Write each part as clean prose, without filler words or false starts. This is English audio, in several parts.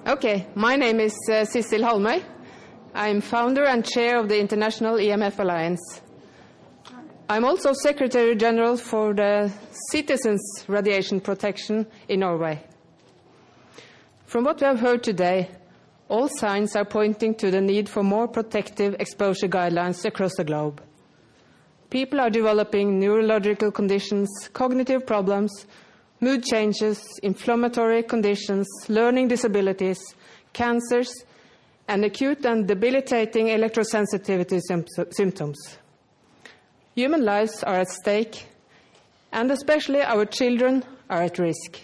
Okay, my name is Sissel Halmøy. I'm founder and chair of the International EMF Alliance. I'm also Secretary General for the Citizens Radiation Protection in Norway. From what we have heard today, all signs are pointing to the need for more protective exposure guidelines across the globe. People are developing neurological conditions, cognitive problems, mood changes, inflammatory conditions, learning disabilities, cancers, and acute and debilitating electrosensitivity symptoms. Human lives are at stake, and especially our children are at risk.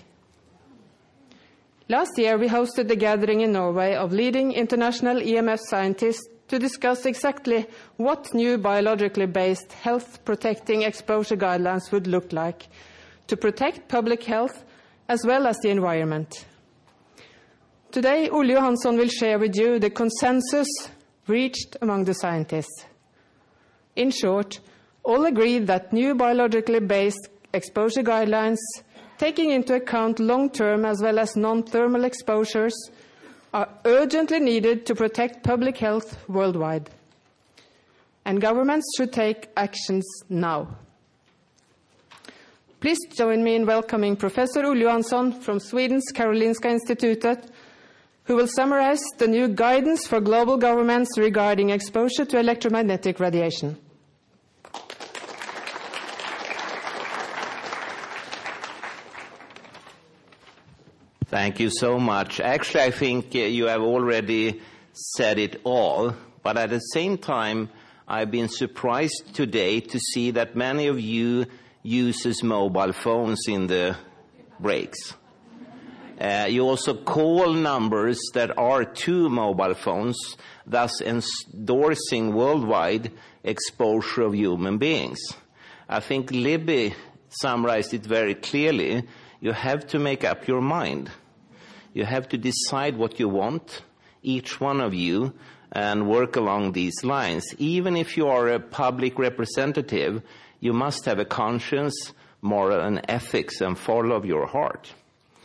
Last year, we hosted a gathering in Norway of leading international EMF scientists to discuss exactly what new biologically based health-protecting exposure guidelines would look like to protect public health as well as the environment. Today, Ole Johansson will share with you the consensus reached among the scientists. In short, all agree that new biologically based exposure guidelines, taking into account long-term as well as non-thermal exposures, are urgently needed to protect public health worldwide. And governments should take actions now. Please join me in welcoming Professor Ole Johansson from Sweden's Karolinska Institutet, who will summarize the new guidance for global governments regarding exposure to electromagnetic radiation. Thank you so much. Actually, I think you have already said it all, but at the same time, I've been surprised today to see that many of you uses mobile phones in the breaks. You also call numbers that are to mobile phones, thus endorsing worldwide exposure of human beings. I think Libby summarized it very clearly. You have to make up your mind. You have to decide what you want, each one of you, and work along these lines. Even if you are a public representative, you must have a conscience, moral, and ethics, and follow your heart.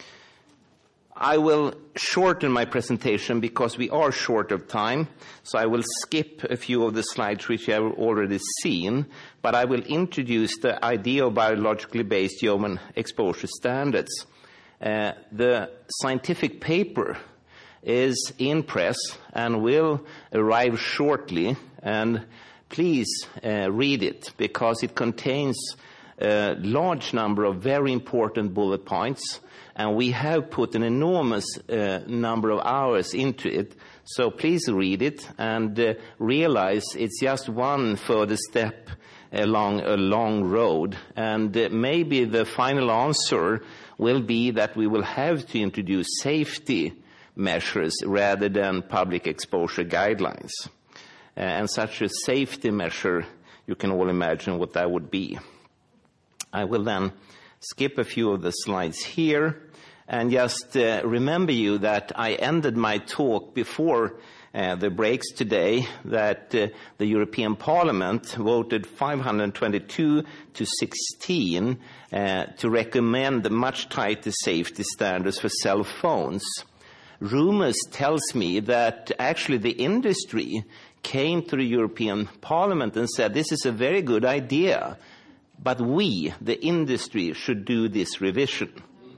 I will shorten my presentation because we are short of time, so I will skip a few of the slides which you have already seen, but I will introduce the idea of biologically based human exposure standards. The scientific paper is in press and will arrive shortly, and please read it because it contains a large number of very important bullet points, and we have put an enormous number of hours into it. So please read it and realize it's just one further step along a long road. And maybe the final answer will be that we will have to introduce safety measures rather than public exposure guidelines. And such a safety measure, you can all imagine what that would be. I will then skip a few of the slides here and just remember you that I ended my talk before the breaks today that the European Parliament voted 522 to 16 to recommend much tighter safety standards for cell phones. Rumors tells me that actually the industry came to the European Parliament and said this is a very good idea, but we, the industry, should do this revision,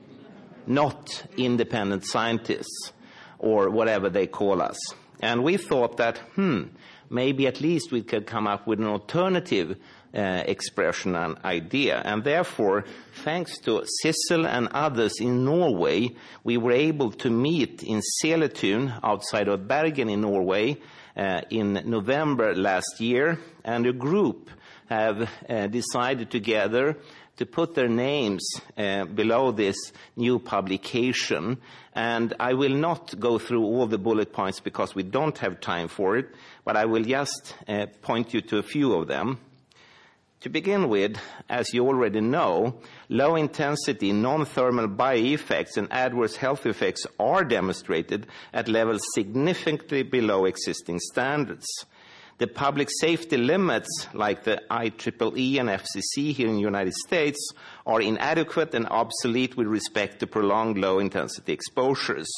not independent scientists or whatever they call us. And we thought that, maybe at least we could come up with an alternative expression and idea. And therefore, thanks to Sissel and others in Norway, we were able to meet in Seletun, outside of Bergen in Norway, in November last year. And a group have decided together to put their names below this new publication. And I will not go through all the bullet points because we don't have time for it, but I will just point you to a few of them. To begin with, as you already know, low-intensity non-thermal bioeffects and adverse health effects are demonstrated at levels significantly below existing standards. The public safety limits, like the IEEE and FCC here in the United States, are inadequate and obsolete with respect to prolonged low-intensity exposures.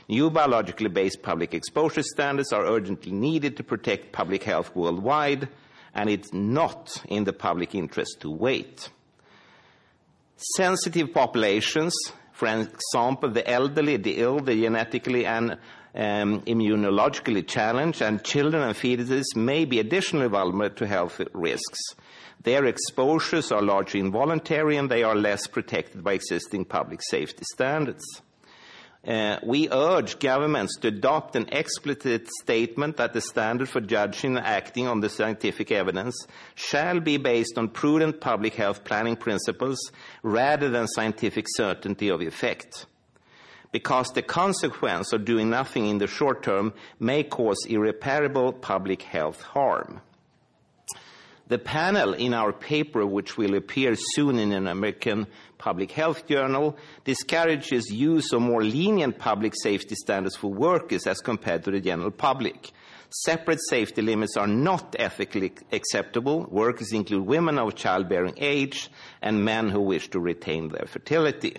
New biologically based public exposure standards are urgently needed to protect public health worldwide, and it's not in the public interest to wait. Sensitive populations, for example, the elderly, the ill, the genetically and immunologically challenged, and children and fetuses may be additionally vulnerable to health risks. Their exposures are largely involuntary and they are less protected by existing public safety standards. We urge governments to adopt an explicit statement that the standard for judging and acting on the scientific evidence shall be based on prudent public health planning principles rather than scientific certainty of effect, because the consequence of doing nothing in the short term may cause irreparable public health harm. The panel in our paper, which will appear soon in an American public health journal, discourages use of more lenient public safety standards for workers as compared to the general public. Separate safety limits are not ethically acceptable. Workers include women of childbearing age and men who wish to retain their fertility.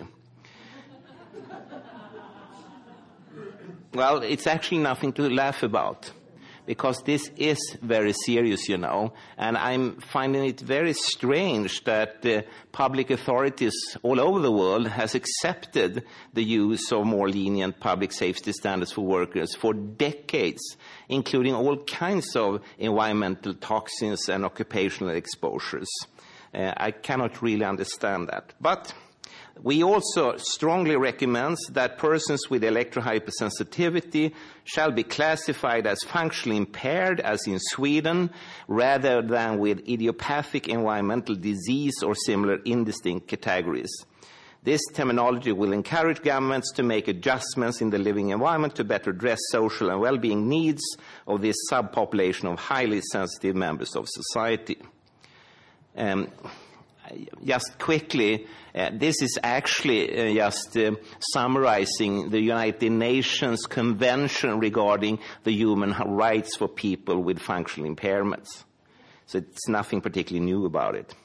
Well, it's actually nothing to laugh about, because this is very serious, you know, and I'm finding it very strange that public authorities all over the world has accepted the use of more lenient public safety standards for workers for decades, including all kinds of environmental toxins and occupational exposures. I cannot really understand that. But we also strongly recommend that persons with electrohypersensitivity shall be classified as functionally impaired, as in Sweden, rather than with idiopathic environmental disease or similar indistinct categories. This terminology will encourage governments to make adjustments in the living environment to better address social and well-being needs of this subpopulation of highly sensitive members of society. Just quickly, this is actually just summarizing the United Nations Convention regarding the human rights for people with functional impairments. So it's nothing particularly new about it.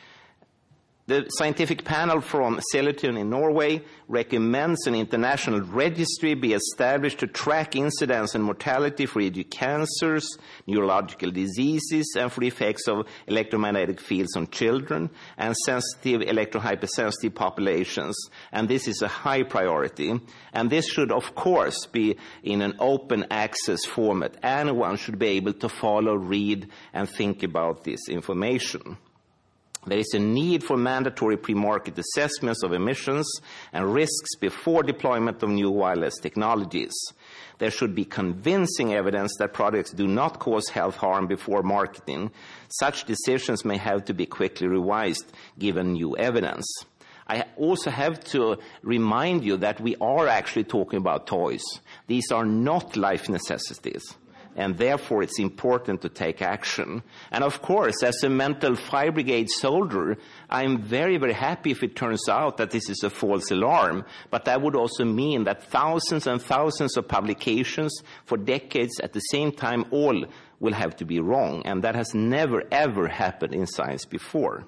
The scientific panel from Seletun in Norway recommends an international registry be established to track incidence and mortality for cancers, neurological diseases, and for the effects of electromagnetic fields on children and sensitive electrohypersensitive populations. And this is a high priority. And this should, of course, be in an open access format. Anyone should be able to follow, read, and think about this information. There is a need for mandatory pre-market assessments of emissions and risks before deployment of new wireless technologies. There should be convincing evidence that products do not cause health harm before marketing. Such decisions may have to be quickly revised given new evidence. I also have to remind you that we are actually talking about toys. These are not life necessities. And therefore it's important to take action. And of course, as a mental fire brigade soldier, I'm very, very happy if it turns out that this is a false alarm. But that would also mean that thousands and thousands of publications for decades at the same time all will have to be wrong. And that has never, ever happened in science before.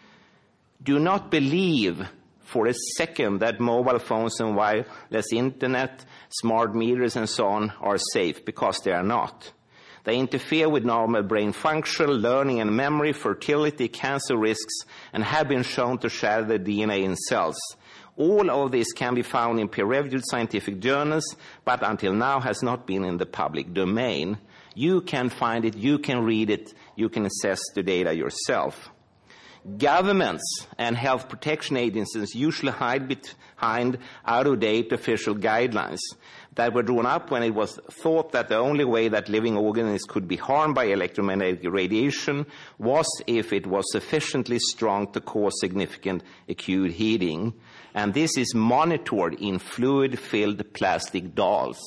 Do not believe for a second that mobile phones and wireless internet, smart meters and so on are safe, because they are not. They interfere with normal brain function, learning and memory, fertility, cancer risks, and have been shown to share the DNA in cells. All of this can be found in peer-reviewed scientific journals, but until now has not been in the public domain. You can find it, you can read it, you can assess the data yourself. Governments and health protection agencies usually hide behind out-of-date official guidelines that were drawn up when it was thought that the only way that living organisms could be harmed by electromagnetic radiation was if it was sufficiently strong to cause significant acute heating. And this is monitored in fluid-filled plastic dolls.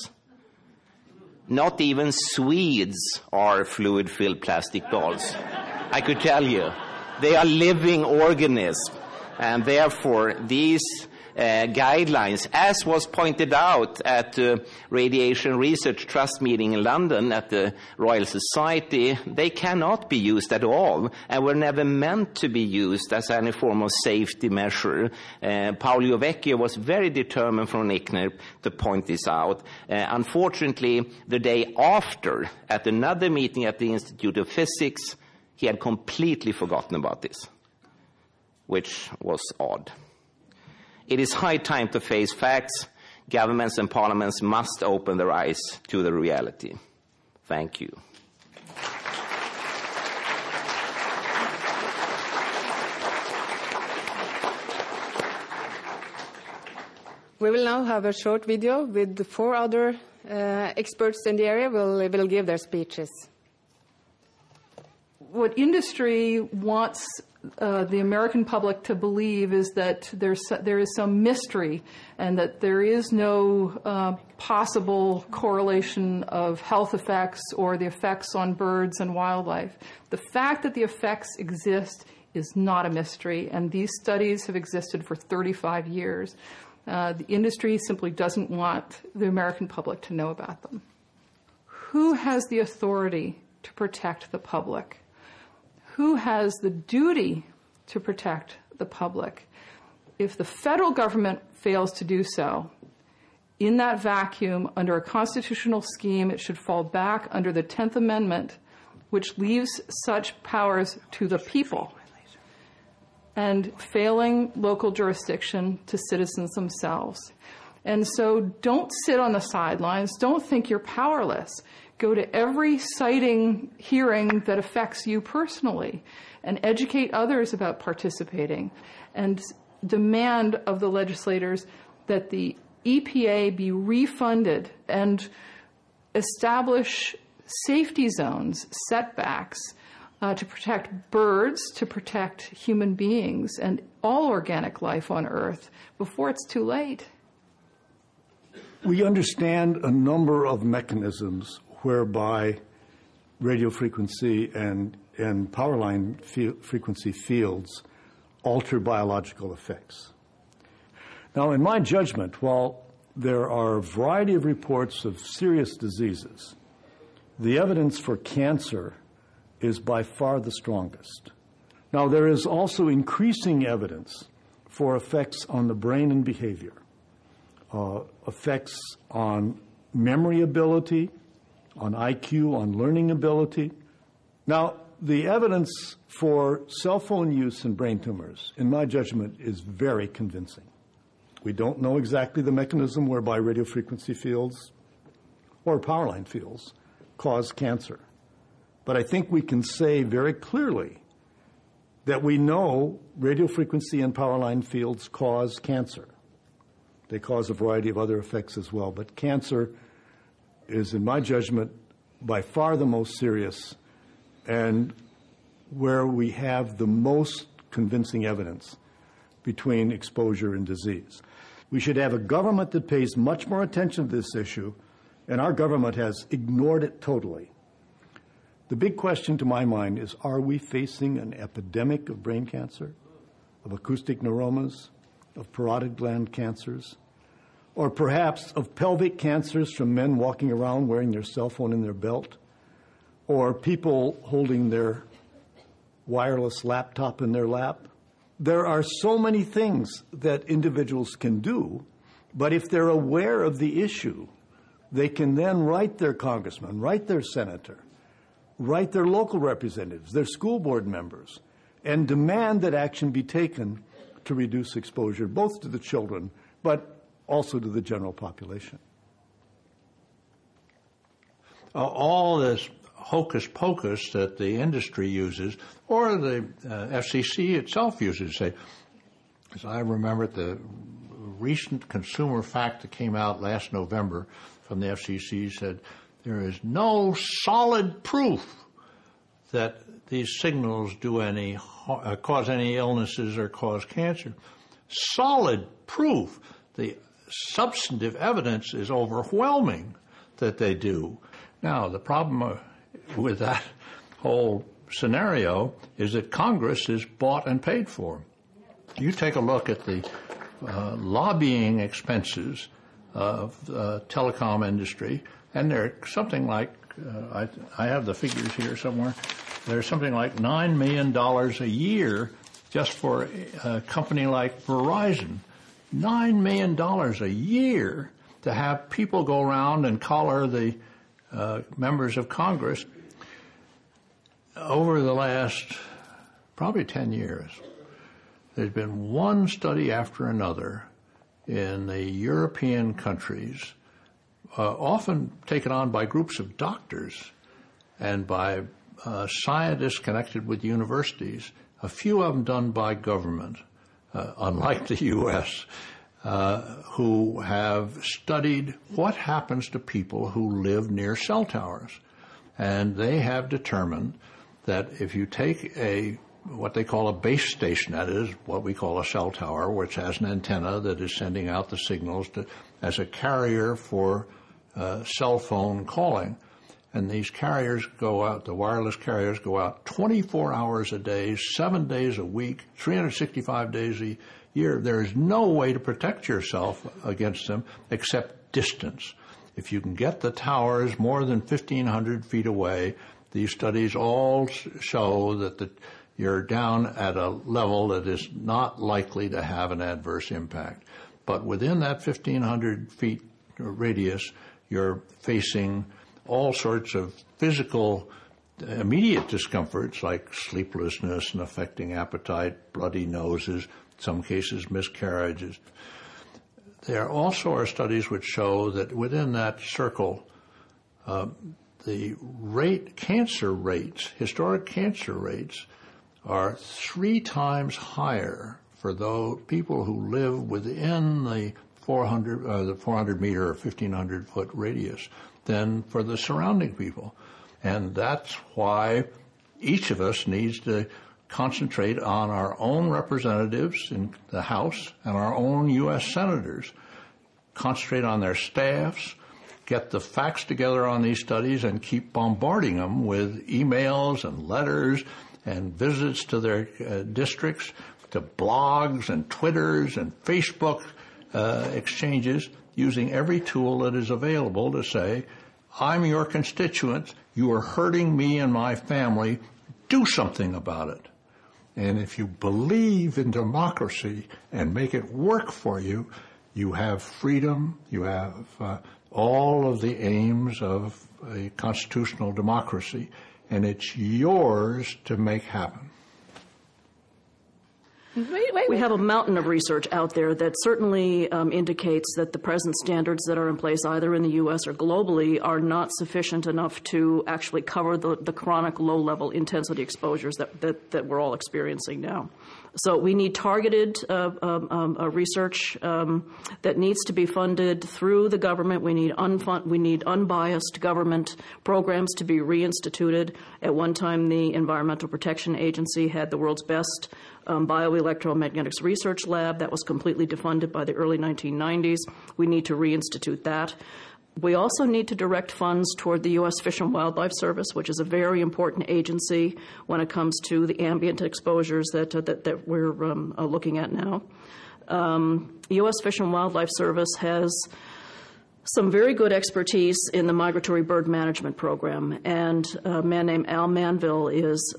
Not even Swedes are fluid-filled plastic dolls, I could tell you. They are living organisms, and therefore these guidelines. As was pointed out at the Radiation Research Trust meeting in London at the Royal Society, they cannot be used at all and were never meant to be used as any form of safety measure. Paolo Vecchio was very determined from ICNIRP to point this out. Unfortunately, the day after, at another meeting at the Institute of Physics, he had completely forgotten about this, which was odd. It is high time to face facts. Governments and parliaments must open their eyes to the reality. Thank you. We will now have a short video with the 4 other experts in the area will give their speeches. What industry wants the American public to believe is that there is some mystery and that there is no possible correlation of health effects or the effects on birds and wildlife. The fact that the effects exist is not a mystery, and these studies have existed for 35 years. The industry simply doesn't want the American public to know about them. Who has the authority to protect the public? Who has the duty to protect the public? If the federal government fails to do so, in that vacuum, under a constitutional scheme, it should fall back under the 10th Amendment, which leaves such powers to the people, and failing local jurisdiction to citizens themselves. And so don't sit on the sidelines. Don't think you're powerless. Go to every sighting hearing that affects you personally and educate others about participating, and demand of the legislators that the EPA be refunded and establish safety zones, setbacks, to protect birds, to protect human beings and all organic life on Earth before it's too late. We understand a number of mechanisms whereby radio frequency and power line frequency fields alter biological effects. Now, in my judgment, while there are a variety of reports of serious diseases, the evidence for cancer is by far the strongest. Now, there is also increasing evidence for effects on the brain and behavior, effects on memory ability, on IQ, on learning ability. Now, the evidence for cell phone use in brain tumors, in my judgment, is very convincing. We don't know exactly the mechanism whereby radio frequency fields or power line fields cause cancer. But I think we can say very clearly that we know radio frequency and power line fields cause cancer. They cause a variety of other effects as well, but cancer is, in my judgment, by far the most serious and where we have the most convincing evidence between exposure and disease. We should have a government that pays much more attention to this issue, and our government has ignored it totally. The big question to my mind is, are we facing an epidemic of brain cancer, of acoustic neuromas, of parotid gland cancers, or perhaps of pelvic cancers from men walking around wearing their cell phone in their belt, or people holding their wireless laptop in their lap? There are so many things that individuals can do, but if they're aware of the issue, they can then write their congressman, write their senator, write their local representatives, their school board members, and demand that action be taken to reduce exposure, both to the children, but also to the general population. All this hocus pocus that the industry uses, or the FCC itself uses, say, as I remember the recent consumer fact that came out last November from the FCC said, there is no solid proof that these signals do cause any illnesses or cause cancer. Solid proof. The substantive evidence is overwhelming that they do. Now, the problem with that whole scenario is that Congress is bought and paid for. You take a look at the lobbying expenses of the telecom industry, and they're something like, I have the figures here somewhere, there's something like $9 million a year just for a company like Verizon. $9 million a year to have people go around and collar the members of Congress. Over the last probably 10 years, there's been one study after another in the European countries, often taken on by groups of doctors and by scientists connected with universities, a few of them done by government, unlike the U.S., who have studied what happens to people who live near cell towers. And they have determined that if you take what they call a base station, that is what we call a cell tower, which has an antenna that is sending out the signals as a carrier for cell phone calling. And these carriers go out, the wireless carriers go out 24 hours a day, 7 days a week, 365 days a year. There is no way to protect yourself against them except distance. If you can get the towers more than 1,500 feet away, these studies all show that you're down at a level that is not likely to have an adverse impact. But within that 1,500 feet radius, you're facing all sorts of physical immediate discomforts like sleeplessness and affecting appetite, bloody noses, in some cases miscarriages. There also are studies which show that within that circle, the cancer rates, historic cancer rates, are 3 times higher for those people who live within the 400 meter or 1,500 foot radius than for the surrounding people. And that's why each of us needs to concentrate on our own representatives in the House and our own U.S. senators, concentrate on their staffs, get the facts together on these studies, and keep bombarding them with emails and letters and visits to their districts, to blogs and Twitters and Facebook exchanges, using every tool that is available to say, I'm your constituent, you are hurting me and my family, do something about it. And if you believe in democracy and make it work for you, you have freedom, you have all of the aims of a constitutional democracy, and it's yours to make happen. Wait. We have a mountain of research out there that certainly indicates that the present standards that are in place either in the U.S. or globally are not sufficient enough to actually cover the chronic low-level intensity exposures that we're all experiencing now. So we need targeted research that needs to be funded through the government. We need unbiased government programs to be reinstituted. At one time, the Environmental Protection Agency had the world's best bioelectromagnetics research lab that was completely defunded by the early 1990s. We need to reinstitute that. We also need to direct funds toward the U.S. Fish and Wildlife Service, which is a very important agency when it comes to the ambient exposures that we're looking at now. U.S. Fish and Wildlife Service has some very good expertise in the migratory bird management program, and a man named Al Manville is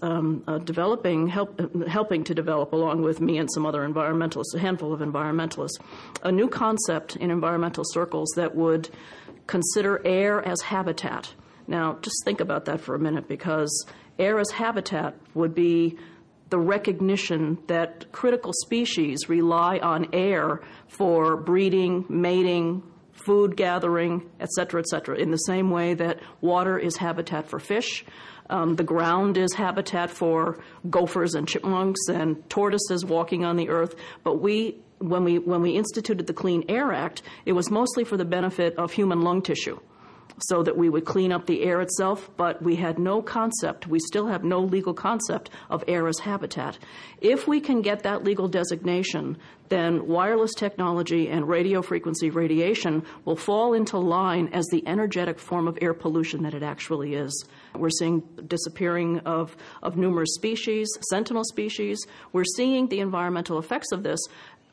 helping to develop, along with me and some other environmentalists, a handful of environmentalists, a new concept in environmental circles that would consider air as habitat. Now, just think about that for a minute, because air as habitat would be the recognition that critical species rely on air for breeding, mating, food gathering, et cetera, in the same way that water is habitat for fish. The ground is habitat for gophers and chipmunks and tortoises walking on the earth. But when we instituted the Clean Air Act, it was mostly for the benefit of human lung tissue, so that we would clean up the air itself, but we had no concept, we still have no legal concept of air as habitat. If we can get that legal designation, then wireless technology and radio frequency radiation will fall into line as the energetic form of air pollution that it actually is. We're seeing disappearing of numerous species, sentinel species. We're seeing the environmental effects of this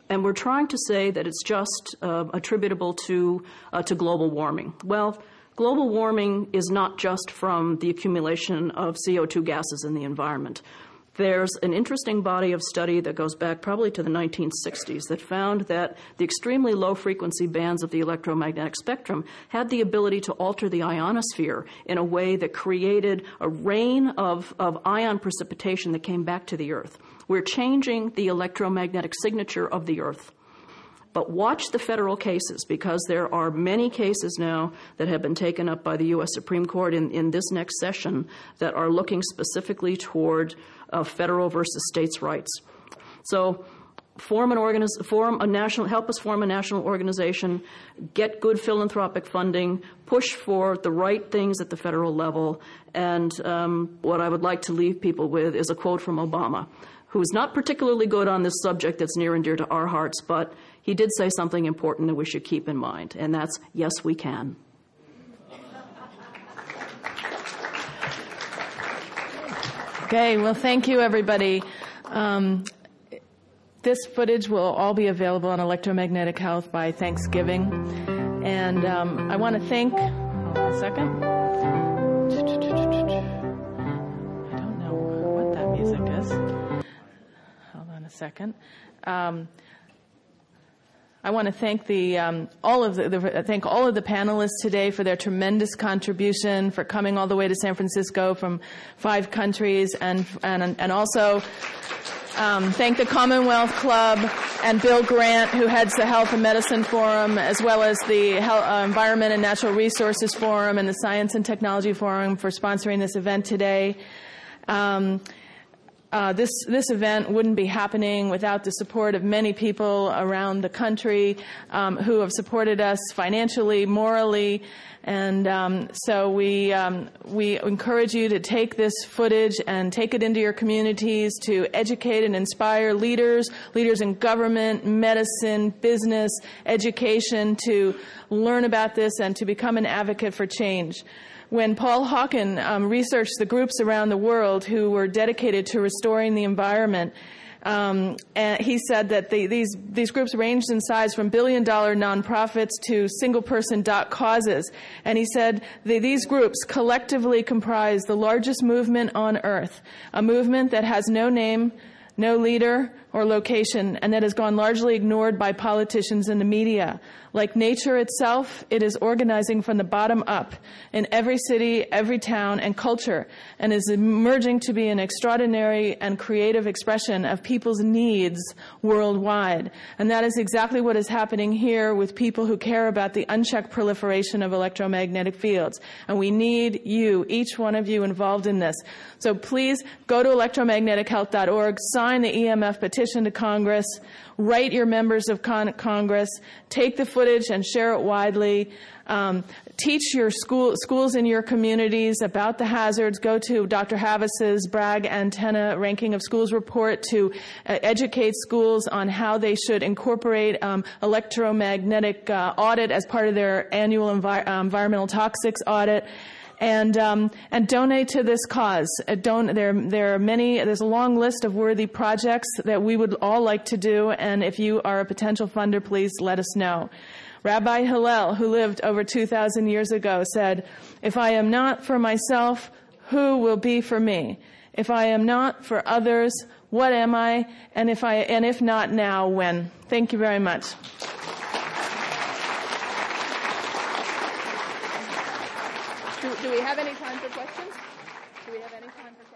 And we're trying to say that it's just attributable to global warming. Well, global warming is not just from the accumulation of CO2 gases in the environment. There's an interesting body of study that goes back probably to the 1960s that found that the extremely low-frequency bands of the electromagnetic spectrum had the ability to alter the ionosphere in a way that created a rain of ion precipitation that came back to the Earth. We're changing the electromagnetic signature of the Earth. But watch the federal cases, because there are many cases now that have been taken up by the U.S. Supreme Court in this next session that are looking specifically toward federal versus states' rights. So help us form a national organization, get good philanthropic funding, push for the right things at the federal level, and what I would like to leave people with is a quote from Obama, who's not particularly good on this subject that's near and dear to our hearts, but he did say something important that we should keep in mind, and that's, yes, we can. Okay, well, thank you, everybody. This footage will all be available on electromagnetic health by Thanksgiving. And I want to thank, hold on a second. I don't know what that music is. Hold on a second. I want to thank all of the panelists today for their tremendous contribution, for coming all the way to San Francisco from 5 countries, and also thank the Commonwealth Club and Bill Grant, who heads the Health and Medicine Forum, as well as the Environment and Natural Resources Forum and the Science and Technology Forum for sponsoring this event today. This event wouldn't be happening without the support of many people around the country who have supported us financially, morally, and so we encourage you to take this footage and take it into your communities to educate and inspire leaders in government, medicine, business, education, to learn about this and to become an advocate for change. When Paul Hawken researched the groups around the world who were dedicated to restoring the environment, and he said that these groups ranged in size from billion-dollar nonprofits to single-person causes. And he said these groups collectively comprise the largest movement on Earth, a movement that has no name, no leader or location, and that has gone largely ignored by politicians and the media. Like nature itself, it is organizing from the bottom up in every city, every town, and culture, and is emerging to be an extraordinary and creative expression of people's needs worldwide. And that is exactly what is happening here with people who care about the unchecked proliferation of electromagnetic fields. And we need you, each one of you, involved in this. So please go to electromagnetichealth.org, sign the EMF petition to Congress, write your members of Congress, take the footage and share it widely, teach your schools in your communities about the hazards. Go to Dr. Havas's Bragg Antenna Ranking of Schools report to educate schools on how they should incorporate electromagnetic audit as part of their annual environmental toxics audit. And donate to this cause. There are many. There's a long list of worthy projects that we would all like to do. And if you are a potential funder, please let us know. Rabbi Hillel, who lived over 2,000 years ago, said, "If I am not for myself, who will be for me? If I am not for others, what am I? And if not now, when?" Thank you very much. Do we have any time for questions? Do we have any time for questions?